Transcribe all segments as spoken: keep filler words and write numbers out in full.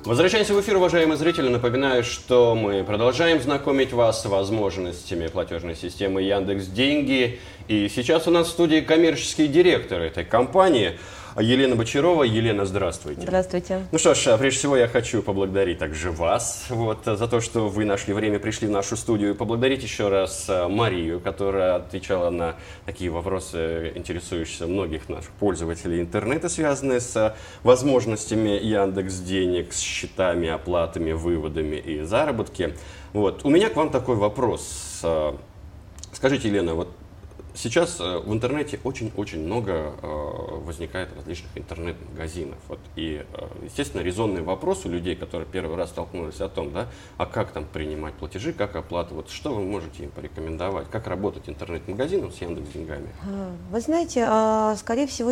Возвращаемся в эфир, уважаемые зрители. Напоминаю, что мы продолжаем знакомить вас с возможностями платежной системы Яндекс.Деньги. И сейчас у нас в студии коммерческий директор этой компании Елена Бочарова. Елена, здравствуйте. Здравствуйте. Ну что ж, прежде всего я хочу поблагодарить также вас вот, за то, что вы нашли время, пришли в нашу студию. И поблагодарить еще раз Марию, которая отвечала на такие вопросы, интересующие многих наших пользователей интернета, связанные с возможностями Яндекс.Денег, с счетами, оплатами, выводами и заработки. Вот. У меня к вам такой вопрос. Скажите, Елена, вот сейчас в интернете очень-очень много э, возникает различных интернет-магазинов. Вот, и, э, естественно, резонный вопрос у людей, которые первый раз столкнулись о том, да, а как там принимать платежи, как оплата, вот что вы можете им порекомендовать, как работать интернет-магазином с Яндекс.Деньгами? Вы знаете, скорее всего,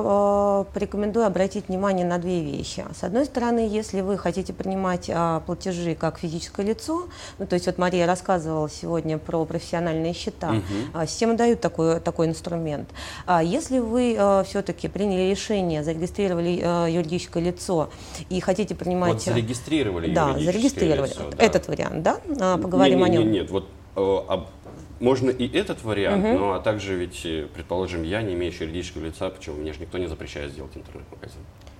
я порекомендую обратить внимание на две вещи. С одной стороны, если вы хотите принимать платежи как физическое лицо, ну, то есть вот Мария рассказывала сегодня про профессиональные счета, угу. Система дает такой Такой, такой инструмент. А если вы э, все-таки приняли решение, зарегистрировали э, юридическое лицо и хотите принимать... Вот зарегистрировали да, юридическое зарегистрировали. лицо. Да. Этот вариант, да? А, поговорим не, не, о нем. Нет, нет, вот э, об... можно и этот вариант, угу. но а также ведь, предположим, я не имеющий юридического лица, почему мне же никто не запрещает сделать интернет-магазин.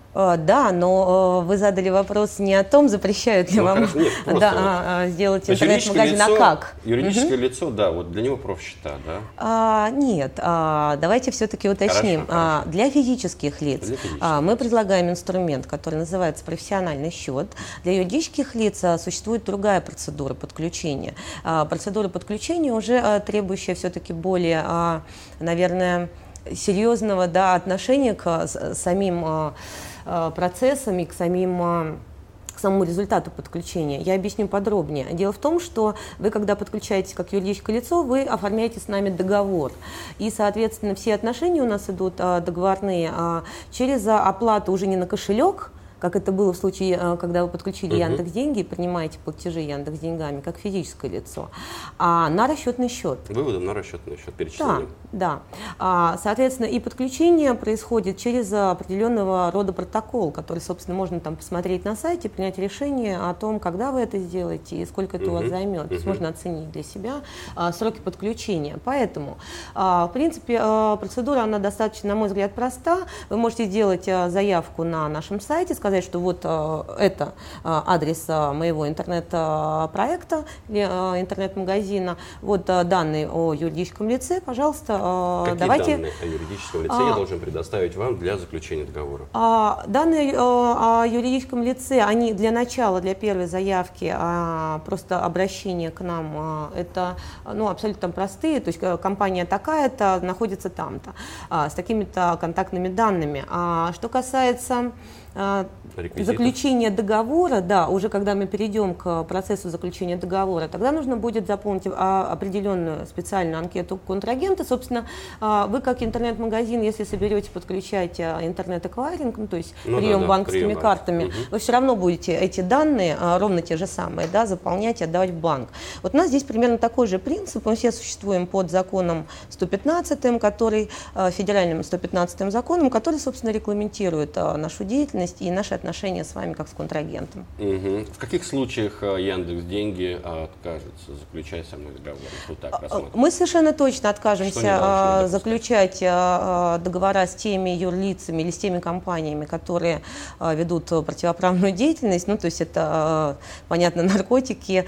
Да, но вы задали вопрос не о том, запрещают ли ну, вам хорошо, нет, да, вот. сделать интернет-магазин, а как. Юридическое угу. лицо, да, вот для него профсчета, да? А, нет, а, давайте все-таки уточним. Хорошо, хорошо. А, для физических лиц для физических а, мы лиц. предлагаем инструмент, который называется профессиональный счет. Для юридических лиц а, существует другая процедура подключения. А, процедура подключения уже а, требующая все-таки более, а, наверное, серьезного да, отношения к а, самим а, процессами, к самим, к самому результату подключения. Я объясню подробнее. Дело в том, что вы, когда подключаетесь как юридическое лицо, вы оформляете с нами договор. И, соответственно, все отношения у нас идут договорные через оплату уже не на кошелек, как это было в случае, когда вы подключили uh-huh. Яндекс.Деньги и принимаете платежи Яндекс.Деньгами как физическое лицо, а на расчетный счет. Выводом на расчетный счет, перечислением. Да, да. Соответственно, и подключение происходит через определенного рода протокол, который, собственно, можно там посмотреть на сайте, принять решение о том, когда вы это сделаете и сколько это uh-huh. у вас займет. Uh-huh. То есть можно оценить для себя а, сроки подключения. Поэтому, а, в принципе, а, процедура, она достаточно, на мой взгляд, проста. Вы можете сделать а, заявку на нашем сайте, сказать, что вот э, это э, адрес э, моего интернет-проекта или э, интернет-магазина, вот э, данные о юридическом лице, пожалуйста, э, Какие давайте... данные о юридическом лице а, я должен предоставить вам для заключения договора? А, данные э, о юридическом лице, они для начала, для первой заявки, а, просто обращение к нам, а, это ну, абсолютно простые, то есть компания такая-то находится там-то, а, с такими-то контактными данными. А, что касается Реквизитов. заключение договора, да, уже когда мы перейдем к процессу заключения договора, тогда нужно будет заполнить определенную специальную анкету контрагента. Собственно, вы как интернет-магазин, если соберете подключать интернет-эквайринг, ну, то есть ну, прием да, да, банковскими прием, картами, угу. вы все равно будете эти данные, ровно те же самые, да, заполнять и отдавать в банк. Вот у нас здесь примерно такой же принцип. Мы все существуем под законом сто пятнадцатым, который, федеральным сто пятнадцатым законом, который, собственно, регламентирует нашу деятельность и наши отношения с вами как с контрагентом. Угу. В каких случаях Яндекс.Деньги откажется заключать со мной договор? Вот так Мы совершенно точно откажемся заключать договора с теми юрлицами или с теми компаниями, которые ведут противоправную деятельность. Ну, то есть это, понятно, наркотики,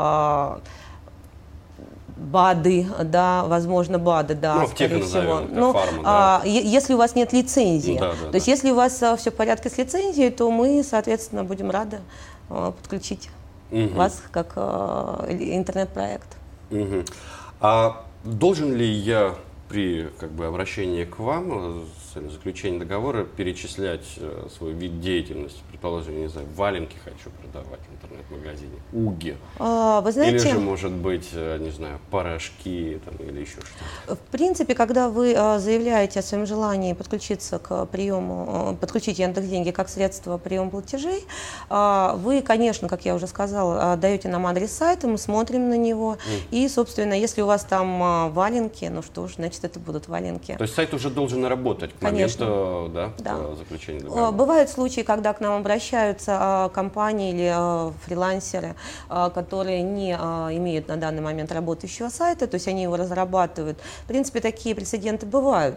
БАДы, да, возможно, БАДы, да, ну, скорее назовем, всего. Ну, фарма, да. а, если у вас нет лицензии, да, да, то да. есть если у вас а, все в порядке с лицензией, то мы, соответственно, будем рады а, подключить угу. вас как а, интернет-проект. Угу. А должен ли я при как бы, обращении к вам с заключением договора перечислять э, свой вид деятельности? Предположим, не знаю, валенки хочу продавать в интернет-магазине, уги. А, вы знаете, или же, может быть, э, не знаю, порошки там, или еще что-то. В принципе, когда вы э, заявляете о своем желании подключиться к приему, э, подключить Яндекс.Деньги как средство приема платежей, э, вы, конечно, как я уже сказала, э, даете нам адрес сайта, мы смотрим на него, mm. и, собственно, если у вас там э, валенки, ну что ж, значит, это будут валенки. То есть сайт уже должен работать Конечно. моменту, да, Да. заключения договора. Бывают случаи, когда к нам обращаются компании или фрилансеры, которые не имеют на данный момент работающего сайта, то есть они его разрабатывают. В принципе, такие прецеденты бывают.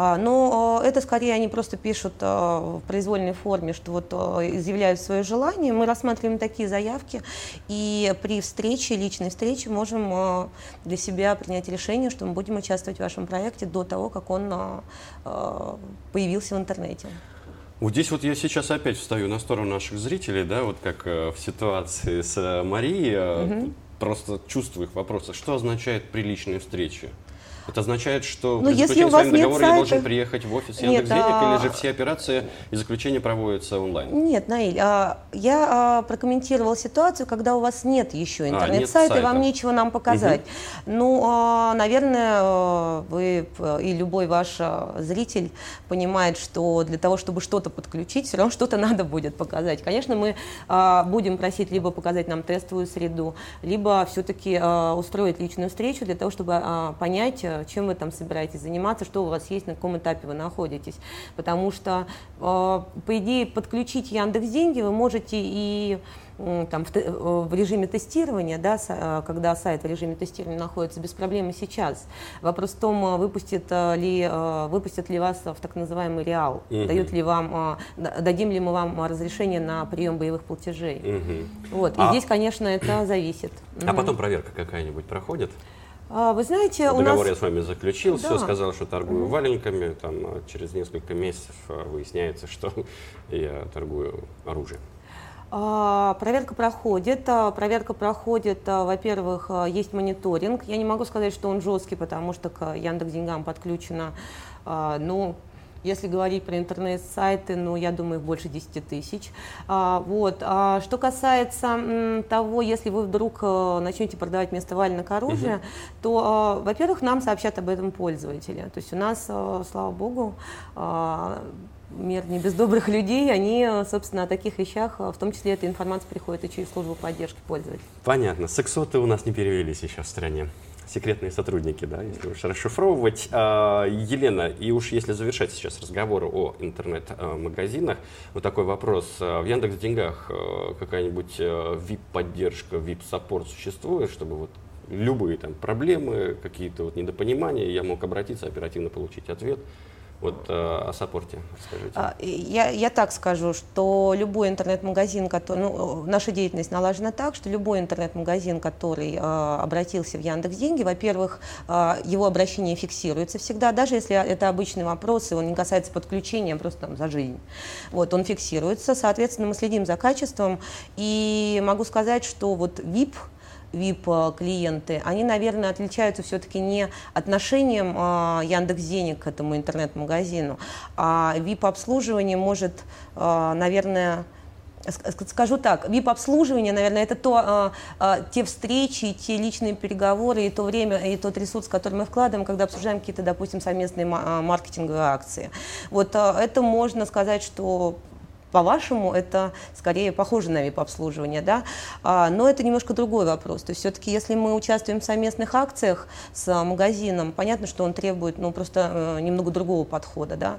Но это скорее они просто пишут в произвольной форме, что вот изъявляют свое желание. Мы рассматриваем такие заявки и при встрече, личной встрече, можем для себя принять решение, что мы будем участвовать в вашем проекте до того, как он появился в интернете. Вот здесь вот я сейчас опять встаю на сторону наших зрителей, да, вот как э, в ситуации с э, Марией, э, угу. просто чувствую их вопросы. Что означает приличные встречи? Это означает, что Но при заключении с вами договора я должен приехать в офис Нет, Яндекс.Денег, а... или же все операции и заключения проводятся онлайн? Нет, Наиль, я прокомментировала ситуацию, когда у вас нет еще интернет-сайта, а, и вам нечего нам показать. Угу. Ну, наверное, вы и любой ваш зритель понимает, что для того, чтобы что-то подключить, все равно что-то надо будет показать. Конечно, мы будем просить либо показать нам тестовую среду, либо все-таки устроить личную встречу для того, чтобы понять, чем вы там собираетесь заниматься, что у вас есть, на каком этапе вы находитесь. Потому что, э, по идее, подключить Яндекс.Деньги вы можете и э, там, в, в режиме тестирования, да, с, когда сайт в режиме тестирования находится, без проблем и сейчас. Вопрос в том, выпустит ли, э, выпустят ли вас в так называемый реал, угу. дают ли вам, э, дадим ли мы вам разрешение на прием боевых платежей. Угу. Вот. И а... здесь, конечно, это зависит. А угу. потом проверка какая-нибудь проходит? Вы знаете, договор у нас... я с вами заключил, да. все, сказал, что торгую mm-hmm. валенками, там через несколько месяцев выясняется, что я торгую оружием. А, проверка проходит, проверка проходит, во-первых, есть мониторинг, я не могу сказать, что он жесткий, потому что к Яндекс.Деньгам подключено, ну, если говорить про интернет-сайты, ну, я думаю, их больше десяти тысяч. А, вот. А, что касается м, того, если вы вдруг а, начнете продавать вместо валенок оружие, угу. то, а, во-первых, нам сообщат об этом пользователи. То есть у нас, а, слава богу, а, мир не без добрых людей, они, собственно, о таких вещах, в том числе эта информация приходит и через службу поддержки пользователей. Понятно. Сексоты у нас не перевелись еще в стране. Секретные сотрудники, да, если уж расшифровывать. А, Елена, и уж если завершать сейчас разговор о интернет-магазинах, вот такой вопрос. В Яндекс.Деньгах какая-нибудь ви ай пи-поддержка, ви ай пи-саппорт существует, чтобы вот любые там проблемы, какие-то вот недопонимания, я мог обратиться, оперативно получить ответ? Вот э, о саппорте расскажите. Я, я так скажу, что любой интернет-магазин, который, ну, наша деятельность налажена так, что любой интернет-магазин, который э, обратился в Яндекс.Деньги, во-первых, э, его обращение фиксируется всегда, даже если это обычный вопрос, и он не касается подключения, просто там за жизнь. Вот, он фиксируется, соответственно, мы следим за качеством, и могу сказать, что вот ви ай пи, ви ай пи-клиенты, они, наверное, отличаются все-таки не отношением э, Яндекс.Денег к этому интернет-магазину, а ви ай пи-обслуживание может, э, наверное, скажу так, ви ай пи-обслуживание, наверное, это то, э, э, те встречи, те личные переговоры, и то время, и тот ресурс, который мы вкладываем, когда обсуждаем какие-то, допустим, совместные маркетинговые акции. Вот э, это можно сказать, что... По-вашему, это скорее похоже на ви ай пи-обслуживание, да? а, но это немножко другой вопрос. То есть все-таки, если мы участвуем в совместных акциях с а, магазином, понятно, что он требует ну, просто э, немного другого подхода. Да?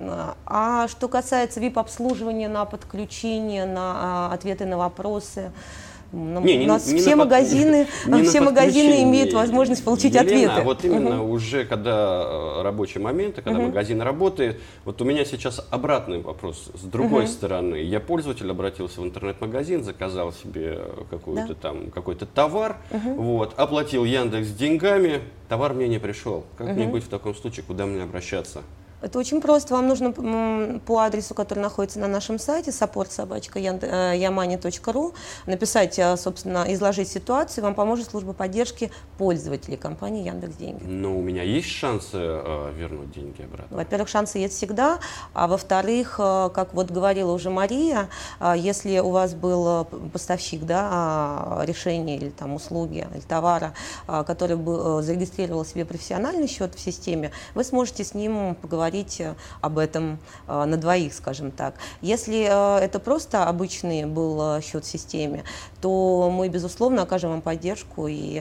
А что касается ви ай пи-обслуживания на подключение, на а, ответы на вопросы, Ну, не, у нас не, все, не магазины, не все магазины имеют возможность получить Елена, ответы. А вот именно угу. уже когда рабочие моменты, когда угу. магазин работает, вот у меня сейчас обратный вопрос. С другой угу. стороны, я пользователь, обратился в интернет-магазин, заказал себе какой-то да. там какой-то товар, угу. вот, оплатил Яндекс деньгами, товар мне не пришел. Как угу. мне быть в таком случае, куда мне обращаться? Это очень просто. Вам нужно по адресу, который находится на нашем сайте, саппорт собака ямани точка ру, написать, собственно, изложить ситуацию, вам поможет служба поддержки пользователей компании Яндекс.Деньги. Но у меня есть шансы э, вернуть деньги обратно? Во-первых, шансы есть всегда, а во-вторых, э, как вот говорила уже Мария, э, если у вас был поставщик, да, решения или там услуги, или товара, э, который бы, э, зарегистрировал себе профессиональный счет в системе, вы сможете с ним поговорить говорить об этом на двоих, скажем так. Если это просто обычный был счет в системе, то мы, безусловно, окажем вам поддержку и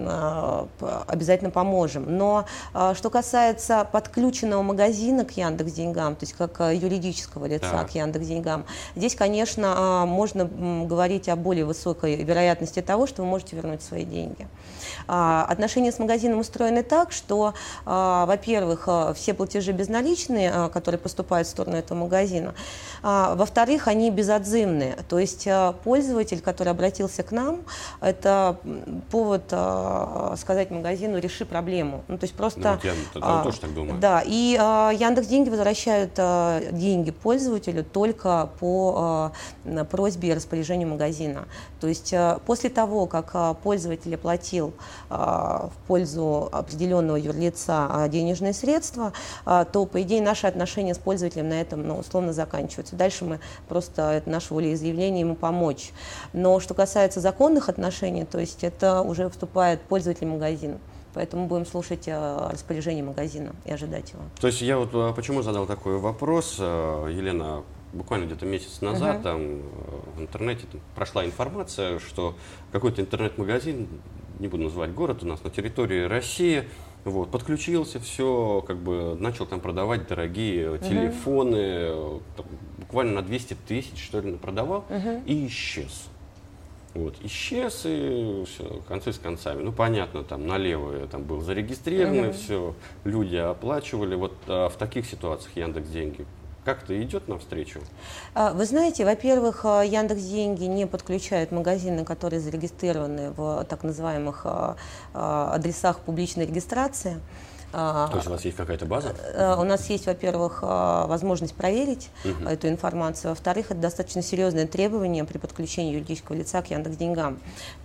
обязательно поможем. Но что касается подключенного магазина к Яндекс.Деньгам, то есть как юридического лица так. к Яндекс.Деньгам, здесь, конечно, можно говорить о более высокой вероятности того, что вы можете вернуть свои деньги. Отношения с магазином устроены так, что, во-первых, все платежи безналичные, которые поступают в сторону этого магазина, во-вторых, они безотзывные, то есть пользователь, который обратился к нам, это повод сказать магазину: реши проблему. Ну, то есть просто, да, вот я а, тоже так думаю. Да, и а, Яндекс.Деньги возвращают а, деньги пользователю только по а, просьбе и распоряжению магазина. То есть а, после того, как а, пользователь оплатил а, в пользу определенного юрлица а, денежные средства, а, то, по идее, наши отношения с пользователем на этом, ну, условно заканчиваются. Дальше мы просто, это наше волеизъявление, ему помочь. Но что касается законных отношений, то есть это уже вступает пользователь магазина. Поэтому будем слушать э, распоряжение магазина и ожидать его. То есть я вот а, почему задал такой вопрос, а, Елена, буквально где-то месяц назад uh-huh. там в интернете там, прошла информация, что какой-то интернет-магазин, не буду называть город, у нас на территории России, вот, подключился, все, как бы начал там продавать дорогие uh-huh. телефоны, там, буквально на двести тысяч, что ли, продавал uh-huh. и исчез. Вот, исчез, и все, концы с концами. Ну, понятно, там налево там был зарегистрировано, mm-hmm. все, люди оплачивали. Вот а, в таких ситуациях Яндекс.Деньги как-то идет навстречу? Вы знаете, во-первых, Яндекс.Деньги не подключают магазины, которые зарегистрированы в так называемых адресах публичной регистрации. То есть у вас есть какая-то база? У нас есть, во-первых, возможность проверить uh-huh. эту информацию. Во-вторых, это достаточно серьезное требование при подключении юридического лица к Яндекс.Деньгам.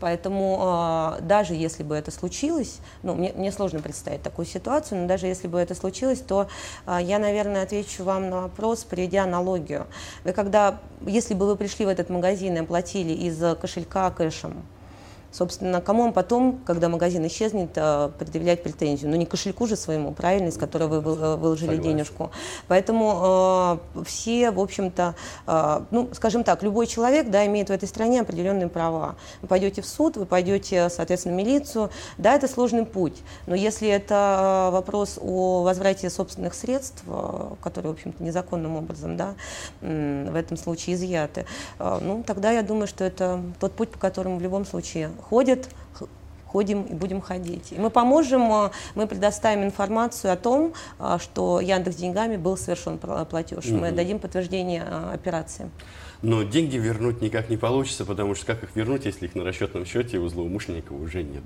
Поэтому даже если бы это случилось, ну, мне, мне сложно представить такую ситуацию, но даже если бы это случилось, то я, наверное, отвечу вам на вопрос, приведя аналогию. Вы когда, если бы вы пришли в этот магазин и оплатили из кошелька кэшем, собственно, кому он потом, когда магазин исчезнет, предъявлять претензию? Ну, не кошельку же своему, правильно, из которого вы выложили Согласен. денежку. Поэтому э, все, в общем-то, э, ну, скажем так, любой человек, да, имеет в этой стране определенные права. Вы пойдете в суд, вы пойдете, соответственно, в милицию. Да, это сложный путь, но если это вопрос о возврате собственных средств, которые, в общем-то, незаконным образом, да, в этом случае изъяты, э, ну, тогда я думаю, что это тот путь, по которому в любом случае ходят, ходим и будем ходить. И мы поможем, мы предоставим информацию о том, что Яндекс.Деньгами был совершен платеж. Mm-hmm. Мы дадим подтверждение операции. Но деньги вернуть никак не получится, потому что как их вернуть, если их на расчетном счете у злоумышленников уже нет?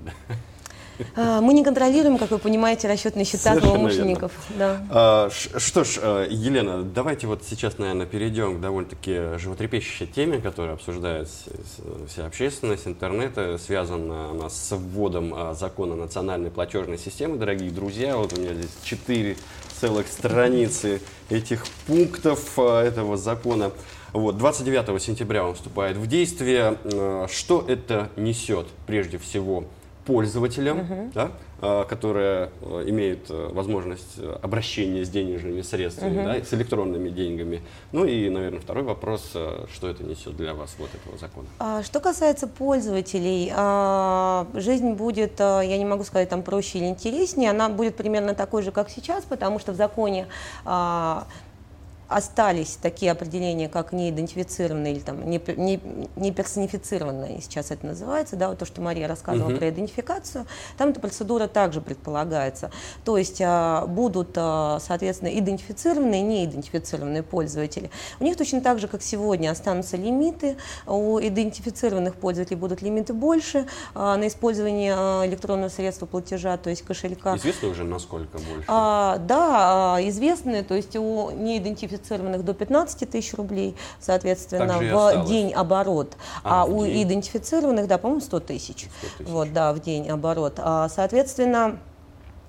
Мы не контролируем, как вы понимаете, расчетные счета злоумышленников. Да. А, что ж, Елена, давайте вот сейчас, наверное, перейдем к довольно-таки животрепещущей теме, которая обсуждается вся общественность, интернета, связана она с вводом закона национальной платежной системы. Дорогие друзья, вот у меня здесь четыре целых страницы этих пунктов этого закона. Вот, двадцать девятого сентября он вступает в действие. Что это несет прежде всего пользователям, uh-huh. да, а, которые а, имеют а, возможность обращения с денежными средствами, uh-huh. да, с электронными деньгами. Ну и, наверное, второй вопрос, а, что это несет для вас, вот этого закона. А, что касается пользователей, а, жизнь будет, а, я не могу сказать, там проще или интереснее, она будет примерно такой же, как сейчас, потому что в законе а, остались такие определения, как неидентифицированные или там, не, не, не персонифицированные, сейчас это называется, да, вот то, что Мария рассказывала uh-huh. про идентификацию, там эта процедура также предполагается. То есть а, будут, а, соответственно, идентифицированные и неидентифицированные пользователи. У них точно так же, как сегодня, останутся лимиты, у идентифицированных пользователей будут лимиты больше а, на использование а, электронного средства платежа, то есть кошелька. Известно уже, насколько больше? А, да, а, известны, то есть у неидентифицированных до пятнадцати тысяч рублей, соответственно, в день оборот, а, а у день. идентифицированных, да, по-моему, сто тысяч. Вот, да, в день оборот. А, соответственно,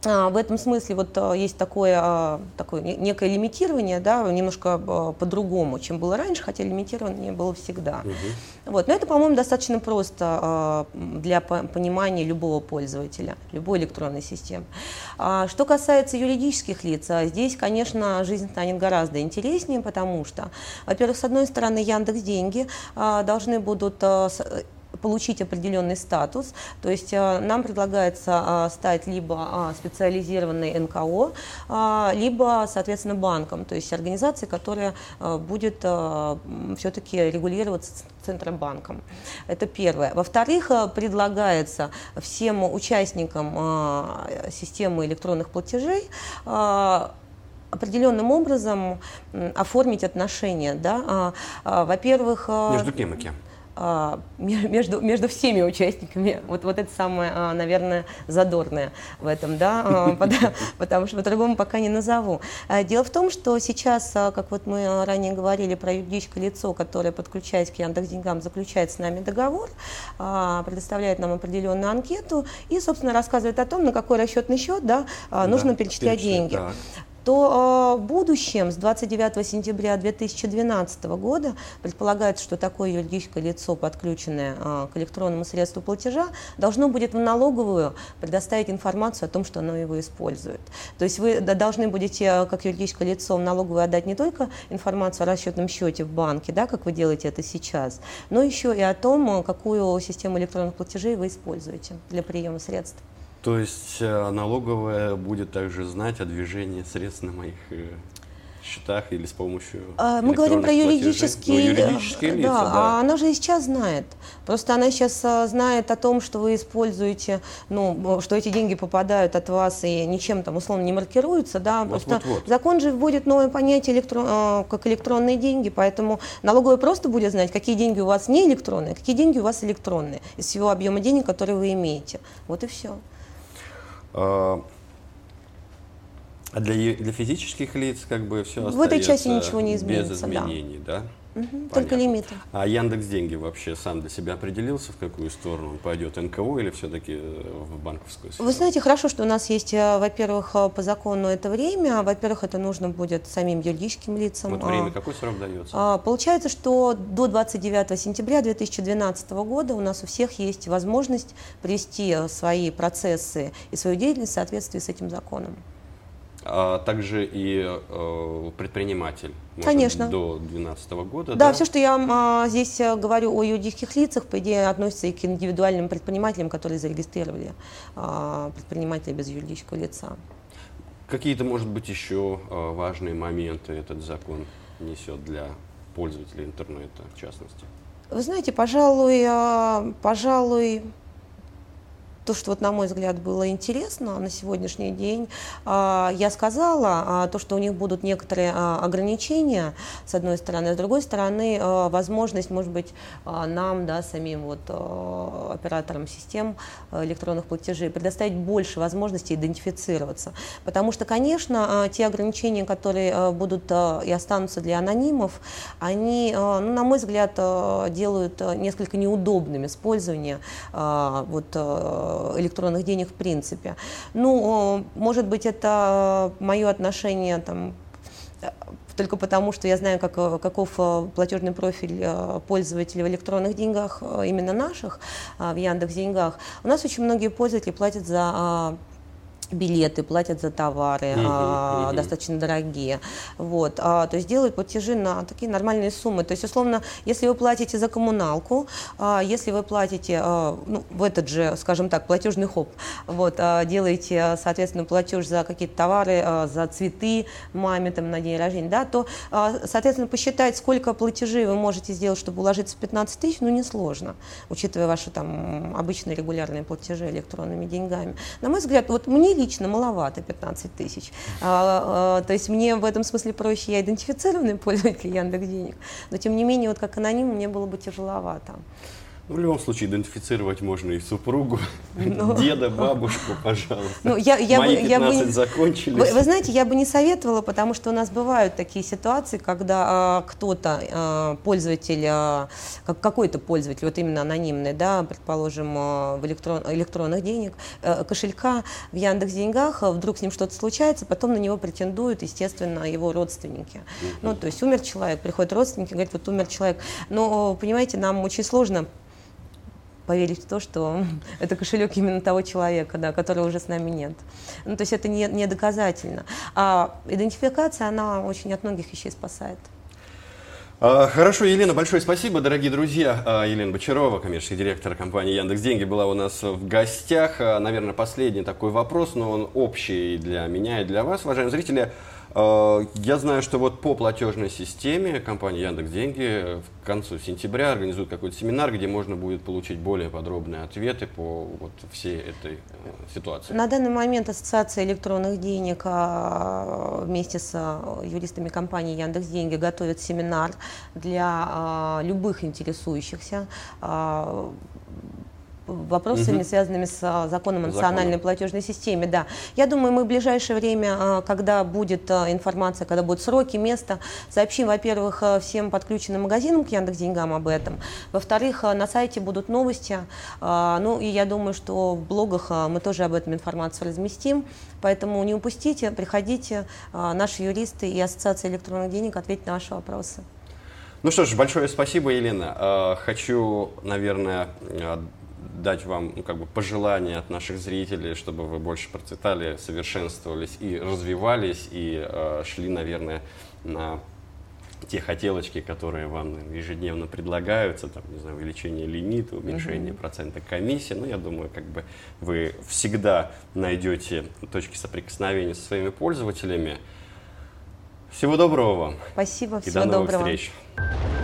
В этом смысле вот есть такое, такое некое лимитирование, да, немножко по-другому, чем было раньше, хотя лимитирование было всегда. Угу. Вот. Но это, по-моему, достаточно просто для понимания любого пользователя, любой электронной системы. Что касается юридических лиц, здесь, конечно, жизнь станет гораздо интереснее, потому что, во-первых, с одной стороны, Яндекс.Деньги должны будут получить определенный статус, то есть нам предлагается стать либо специализированной эн ка о, либо, соответственно, банком, то есть организацией, которая будет все-таки регулироваться Центробанком. Это первое. Во-вторых, предлагается всем участникам системы электронных платежей определенным образом оформить отношения. Да? Во-первых, между кем и кем? Между, между всеми участниками, вот, вот это самое, наверное, задорное в этом, да, потому что по-другому пока не назову. Дело в том, что сейчас, как вот мы ранее говорили про юридическое лицо, которое, подключаясь к Яндекс.Деньгам, заключает с нами договор, предоставляет нам определенную анкету и, собственно, рассказывает о том, на какой расчетный счет, да, нужно да, перечислять деньги. Да. То в будущем, с двадцать девятого сентября две тысячи двенадцатого года, предполагается, что такое юридическое лицо, подключенное к электронному средству платежа, должно будет в налоговую предоставить информацию о том, что оно его использует. То есть вы должны будете, как юридическое лицо, в налоговую отдать не только информацию о расчетном счете в банке, да, как вы делаете это сейчас, но еще и о том, какую систему электронных платежей вы используете для приема средств. То есть налоговая будет также знать о движении средств на моих счетах или с помощью Мы говорим про юридические, ну, юридические лица. Да, да. А она же и сейчас знает. Просто она сейчас знает о том, что вы используете, ну, что эти деньги попадают от вас и ничем там условно не маркируются. Да? Вот, Просто вот, вот. закон же вводит новое понятие электрон, как электронные деньги, поэтому налоговая просто будет знать, какие деньги у вас не электронные, какие деньги у вас электронные из всего объема денег, которые вы имеете. Вот и все. А для, для физических лиц как бы все остается в этой части ничего не изменится, без изменений, да? да? Угу, только лимиты. А Яндекс.Деньги вообще сам для себя определился, в какую сторону он пойдет, эн ка о или все-таки в банковскую сферу? Вы знаете, хорошо, что у нас есть, во-первых, по закону это время, во-первых, это нужно будет самим юридическим лицам. Вот время, какой срок дается? Получается, что до двадцать девятого сентября две тысячи двенадцатого года у нас у всех есть возможность привести свои процессы и свою деятельность в соответствии с этим законом. А также и э, предприниматель может Конечно. До две тысячи двенадцатого года. Да, да, все, что я а, здесь говорю о юридических лицах, по идее, относится и к индивидуальным предпринимателям, которые зарегистрировали а, предпринимателя без юридического лица. Какие-то, может быть, еще а, важные моменты этот закон несет для пользователей интернета, в частности? Вы знаете, пожалуй, а, пожалуй, то, что, вот, на мой взгляд, было интересно на сегодняшний день, я сказала, то, что у них будут некоторые ограничения, с одной стороны, с другой стороны, возможность, может быть, нам, да, самим вот, операторам систем электронных платежей предоставить больше возможностей идентифицироваться. Потому что, конечно, те ограничения, которые будут и останутся для анонимов, они, ну, на мой взгляд, делают несколько неудобным использование вот, электронных денег в принципе. Ну, может быть, это мое отношение там, только потому, что я знаю, как, каков платежный профиль пользователей в электронных деньгах, именно наших, в Яндекс.Деньгах. У нас очень многие пользователи платят за билеты, платят за товары, uh-huh, а, uh-huh. достаточно дорогие. Вот, а, то есть делают платежи на такие нормальные суммы. То есть, условно, если вы платите за коммуналку, а, если вы платите а, ну, в этот же, скажем так, платежный хоп, вот, а, делаете, соответственно, платеж за какие-то товары, а, за цветы маме там, на день рождения, да, то, а, соответственно, посчитать, сколько платежей вы можете сделать, чтобы уложиться в пятнадцать тысяч, ну, несложно, учитывая ваши там обычные регулярные платежи электронными деньгами. На мой взгляд, вот мне лично маловато пятнадцать тысяч. А, а, то есть мне в этом смысле проще, я идентифицированный пользователь Яндекс.Денег, но тем не менее, вот как аноним, мне было бы тяжеловато. Ну, в любом случае, идентифицировать можно и супругу, Ну. деда, бабушку, пожалуйста. Ну, я, я Мои бы, я бы пятнадцать не- закончились. Вы, вы знаете, я бы не советовала, потому что у нас бывают такие ситуации, когда а, кто-то, а, пользователь, а, как, какой-то пользователь, вот именно анонимный, да, предположим, а, в электрон, электронных денег, а, кошелька в Яндекс.Деньгах, а, вдруг с ним что-то случается, потом на него претендуют, естественно, его родственники. Ну, то есть умер человек, приходят родственники, говорят, вот умер человек. Но, понимаете, нам очень сложно поверить в то, что это кошелек именно того человека, да, которого уже с нами нет. Ну, то есть это не, не доказательно. А идентификация, она очень от многих вещей спасает. А, Хорошо, Елена, большое спасибо, дорогие друзья. А, Елена Бочарова, коммерческий директор компании Яндекс.Деньги, была у нас в гостях. А, Наверное, последний такой вопрос, но он общий для меня и для вас, уважаемые зрители. А, Я знаю, что вот по платежной системе компания Яндекс.Деньги к концу сентября организует какой-то семинар, где можно будет получить более подробные ответы по вот всей этой э, ситуации. На данный момент Ассоциация электронных денег а, вместе с а, юристами компании Яндекс.Деньги готовит семинар для а, любых интересующихся а, вопросами, Мгм. связанными с а, законом о Законом. национальной платежной системе. Да. Я думаю, мы в ближайшее время, а, когда будет а, информация, когда будут сроки, место, сообщим, во-первых, а, всем подключенным магазинам к Яндекс.Деньгам об этом. Во-вторых, а, на сайте будут новости. А, Ну и я думаю, что в блогах а, мы тоже об этом информацию разместим. Поэтому не упустите, приходите. а, Наши юристы и Ассоциация электронных денег ответят на ваши вопросы. Ну что ж, большое спасибо, Елена. А, Хочу, наверное, а, дать вам ну, как бы пожелания от наших зрителей, чтобы вы больше процветали, совершенствовались и развивались, и э, шли, наверное, на те хотелочки, которые вам наверное, ежедневно предлагаются, там, не знаю, увеличение лимита, уменьшение Мгм. процента комиссии. Ну, я думаю, как бы вы всегда найдете точки соприкосновения со своими пользователями. Всего доброго вам Спасибо, и всего до новых доброго. встреч.